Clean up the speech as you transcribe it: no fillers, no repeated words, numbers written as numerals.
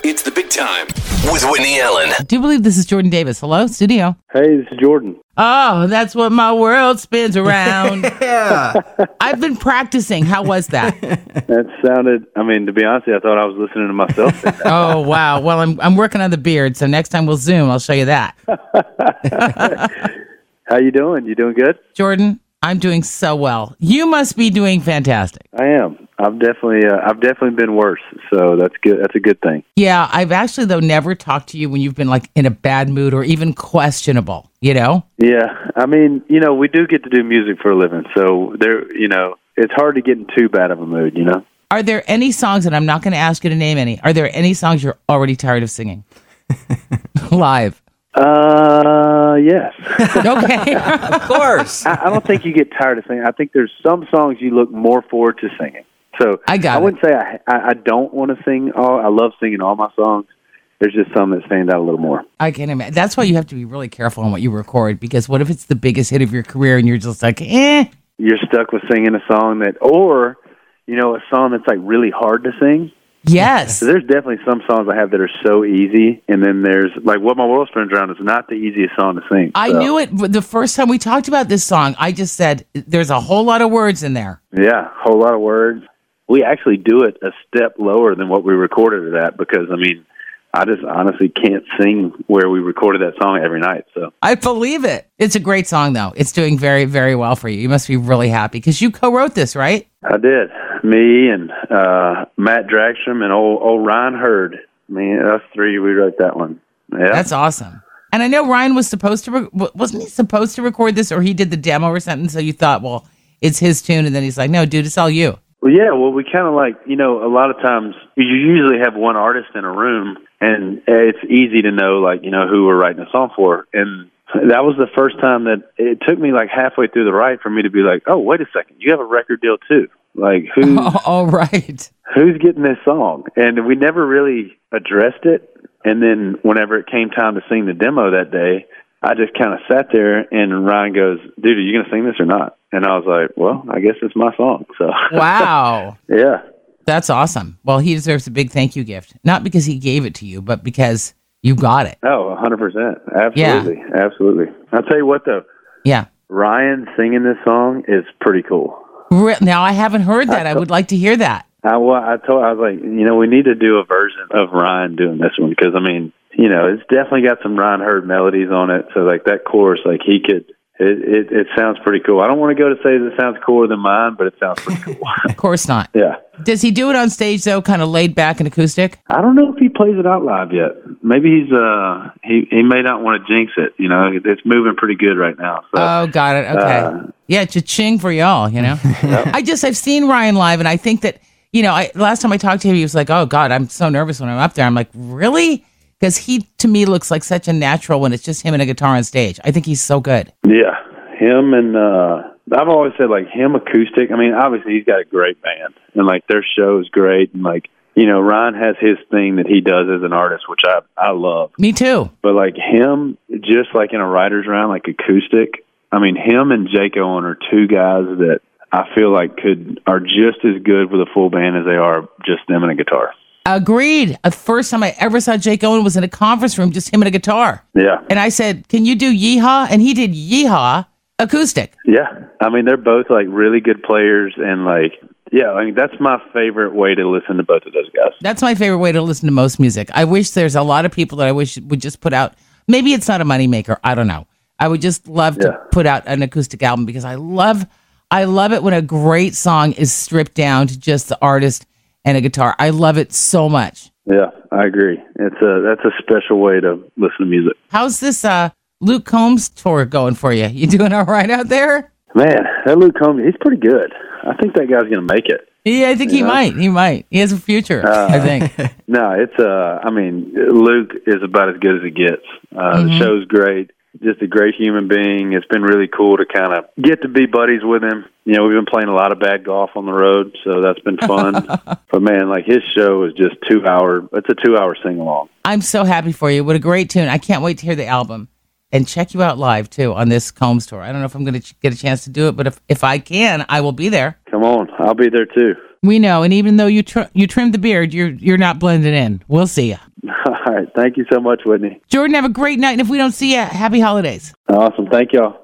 It's the big time with Whitney Allen. I do believe this is Jordan Davis. Hello, studio. Hey, this is Jordan. Oh, that's what my world spins around. Yeah. I've been practicing. How was that? That sounded, to be honest, I thought I was listening to myself. Oh, wow. Well, I'm working on the beard, so next time we'll Zoom. I'll show you that. How you doing? You doing good? Jordan, I'm doing so well. You must be doing fantastic. I am. I've definitely been worse, so that's good. That's a good thing. Yeah, I've actually, though, never talked to you when you've been, like, in a bad mood or even questionable, you know? Yeah. We do get to do music for a living, so it's hard to get in too bad of a mood, you know? Are there any songs, and I'm not going to ask you to name any, are there any songs you're already tired of singing? Live. Yes. Okay. Of course. I don't think you get tired of singing. I think there's some songs you look more forward to singing. So I wouldn't say I don't want to sing. I love singing all my songs. There's just some that stand out a little more. I can imagine. That's why you have to be really careful on what you record, because what if it's the biggest hit of your career and you're just like, You're stuck with singing a song a song that's like really hard to sing. Yes. So there's definitely some songs I have that are so easy, and then there's like What My World Spins Around is not the easiest song to sing. I knew it the first time we talked about this song. I just said there's a whole lot of words in there. Yeah, a whole lot of words. We actually do it a step lower than what we recorded it at because, I just honestly can't sing where we recorded that song every night. So I believe it. It's a great song, though. It's doing very, very well for you. You must be really happy because you co-wrote this, right? I did. Me and Matt Dragstrom and old Ryan Hurd. Us three, we wrote that one. Yeah, that's awesome. And I know Ryan was supposed to, wasn't he supposed to record this, or he did the demo or something? So you thought, well, it's his tune, and then he's like, no, dude, it's all you. Well, yeah, we kind of like, a lot of times you usually have one artist in a room, and it's easy to know, who we're writing a song for. And that was the first time that it took me like halfway through the write for me to be like, oh, wait a second, you have a record deal too. Like, all right. Who's getting this song? And we never really addressed it. And then whenever it came time to sing the demo that day, I just kind of sat there, and Ryan goes, dude, are you going to sing this or not? And I was like, well, I guess it's my song. So wow. Yeah. That's awesome. Well, he deserves a big thank you gift. Not because he gave it to you, but because you got it. Oh, 100%. Absolutely. Yeah. Absolutely. I'll tell you what, though. Yeah. Ryan singing this song is pretty cool. Now, I haven't heard that. I would like to hear that. I was like, we need to do a version of Ryan doing this one because, it's definitely got some Ryan Hurd melodies on it. So, like, that chorus, like, he could... It sounds pretty cool. I don't want to go to say that it sounds cooler than mine, but it sounds pretty cool. Of course not. Yeah. Does he do it on stage, though, kind of laid back and acoustic? I don't know if he plays it out live yet. Maybe he's he may not want to jinx it. It's moving pretty good right now. So, oh, got it. Okay. Yeah, cha-ching for y'all, Yep. I've seen Ryan live, and I think that, last time I talked to him, he was like, oh, God, I'm so nervous when I'm up there. I'm like, really? Because he, to me, looks like such a natural when it's just him and a guitar on stage. I think he's so good. Yeah, him and I've always said, like, him acoustic. Obviously, he's got a great band, and, like, their show is great. And, like, Ryan has his thing that he does as an artist, which I love. Me too. But, like, him, just like in a writer's round, like acoustic, him and Jake Owen are two guys that I feel like are just as good with a full band as they are just them and a guitar. Agreed. The first time I ever saw Jake Owen was in a conference room, just him and a guitar. Yeah. And I said, can you do Yeehaw? And he did Yeehaw acoustic. Yeah. They're both like really good players and like, yeah, that's my favorite way to listen to both of those guys. That's my favorite way to listen to most music. I wish there's a lot of people that I wish would just put out, maybe it's not a moneymaker. I don't know. I would just love to put out an acoustic album because I love it when a great song is stripped down to just the artist and a guitar. I love it so much. Yeah, I agree. That's a special way to listen to music. How's this Luke Combs tour going for you? You doing all right out there? Man, that Luke Combs, he's pretty good. I think that guy's going to make it. Yeah, I think he might. He might. He has a future, I think. No, it's Luke is about as good as it gets. The show's great. Just a great human being. It's been really cool to kind of get to be buddies with him. We've been playing a lot of bad golf on the road, so that's been fun. But man, like his show is just 2 hour. It's a 2 hour sing along. I'm so happy for you. What a great tune. I can't wait to hear the album and check you out live too on this Combs tour. I don't know if I'm going to get a chance to do it, but if I can, I will be there. Come on, I'll be there too. We know, and even though you trimmed the beard, you're not blending in. We'll see you. All right. Thank you so much, Whitney. Jordan, have a great night. And if we don't see you, happy holidays. Awesome. Thank y'all.